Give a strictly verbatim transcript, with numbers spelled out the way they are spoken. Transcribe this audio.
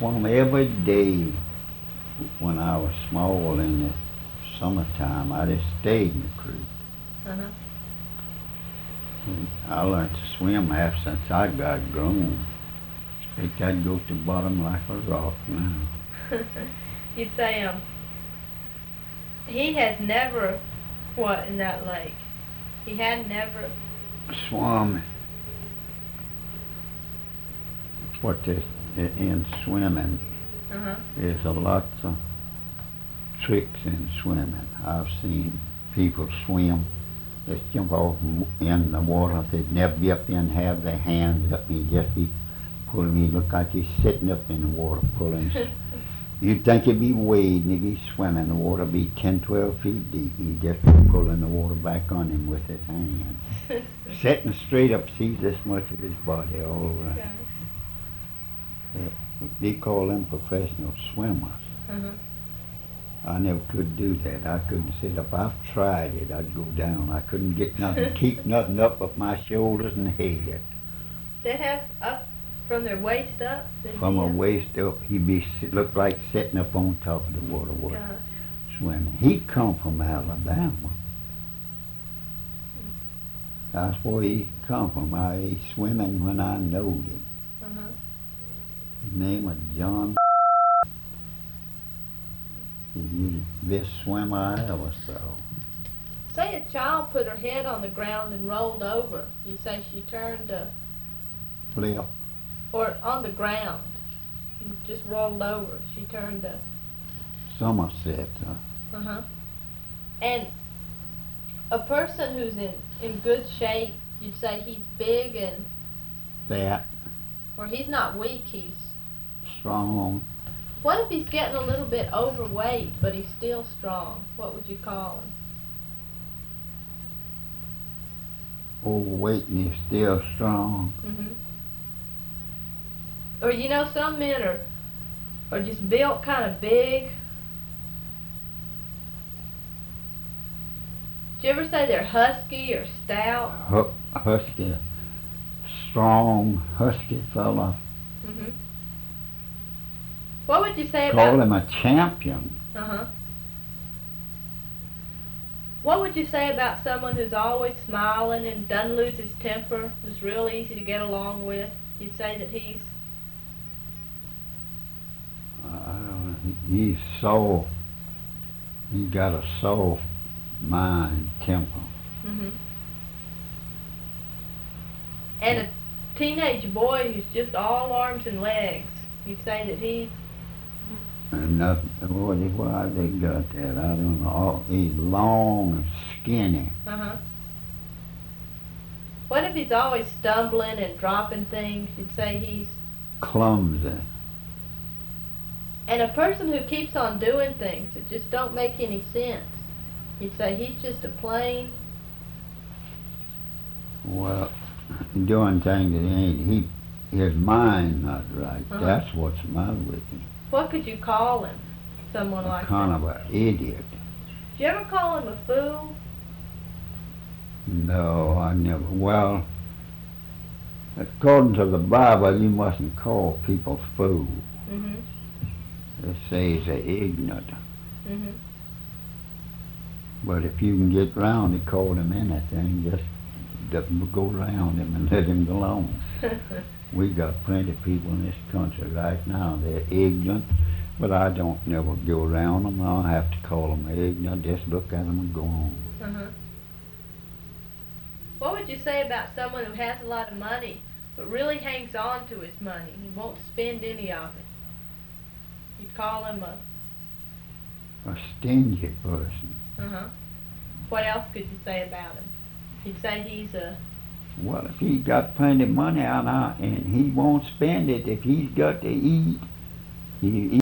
swam every day when I was small in the summertime. I just stayed in the creek. Uh-huh. And I learned to swim ever since I got grown. Expect I'd go to the bottom like a rock now. You'd say, um, he has never, what, in that lake? He had never... Swam, what this, in swimming, Uh-huh. there's a lot of tricks in swimming. I've seen people swim, just jump off in the water. They'd never be up there and have their hands up. He'd just be pulling me. Look like he's sitting up in the water pulling. You'd think he'd be wading, he'd be swimming. The water be ten, twelve feet deep. He'd just be pulling the water back on him with his hands. Sitting straight up, sees this much of his body all around. Okay. Yeah, they call them professional swimmers. Uh-huh. I never could do that. I couldn't sit up. I've tried it. I'd go down. I couldn't get nothing, keep nothing up but my shoulders and head. They have up from their waist up? they'd From be a up? waist up, he'd be sit- look like sitting up on top of the water, was Gosh. swimming. He come from Alabama. That's where he come from. I he swimming when I knowed him. Uh-huh. His name was John. He was the best swimmer I ever saw. Say a child put her head on the ground and rolled over. You say she turned to, Flip. or on the ground. She just rolled over. She turned to, Somerset. Uh, uh-huh. And a person who's in, in good shape, you'd say he's big and, fat, or he's not weak, he's, strong. what if he's getting a little bit overweight, but he's still strong? What would you call him? Overweight and he's still strong. Mm-hmm. Or you know, some men are are just built kind of big. Did you ever say they're husky or stout? Hu- husky, strong, husky fella. Mm-hmm. What would you say Call about? him a champion. Uh-huh. What would you say about someone who's always smiling and doesn't lose his temper, is real easy to get along with? You'd say that he's... I don't know. He- He's soft. He got a soft mind, temper. Mm-hmm. And a teenage boy who's just all arms and legs, you'd say that he's... And nothing. What, why they got that? I don't know. All- He's long and skinny. Uh-huh. What if he's always stumbling and dropping things? You'd say he's... Clumsy. And a person who keeps on doing things that just don't make any sense, you'd say he's just a plain... Well, doing things that ain't. He, his mind not right. Uh-huh. That's what's the matter with him. What could you call him? Someone like Kind that. of an idiot. Did you ever call him a fool? No, I never. Well, according to the Bible, you mustn't call people fools. Mm-hmm. It says they're ignorant. Mm-hmm. But if you can get round to call them anything, just don't go around him and let him alone. We got plenty of people in this country right now. They're ignorant, but I don't never go around them. I don't have to call them ignorant. Just look at them and go on. Uh-huh. What would you say about someone who has a lot of money, but really hangs on to his money? He won't spend any of it. You'd call him a... A stingy person. Uh-huh. What else could you say about him? You'd say he's a... Well, if he got plenty of money out now and he won't spend it, if he's got to eat, he